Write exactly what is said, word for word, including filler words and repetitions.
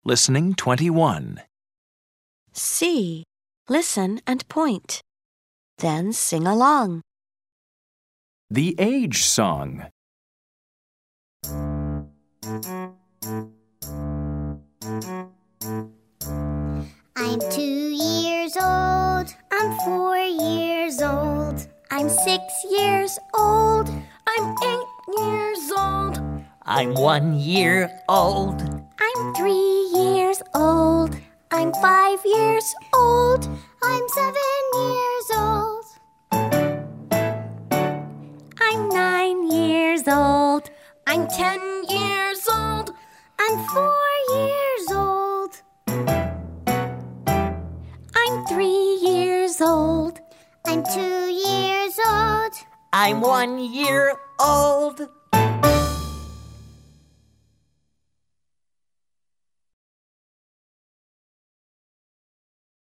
Listening twenty-one. C. Listen and point. Then sing along. The Age Song. I'm two years old. I'm four years old. I'm six years old. I'm eight years old. I'm one year old. I'm three years old. I'm five years old. I'm seven years old. I'm nine years old. I'm ten years old. I'm four years old. I'm three years old. I'm two years old. I'm one year old.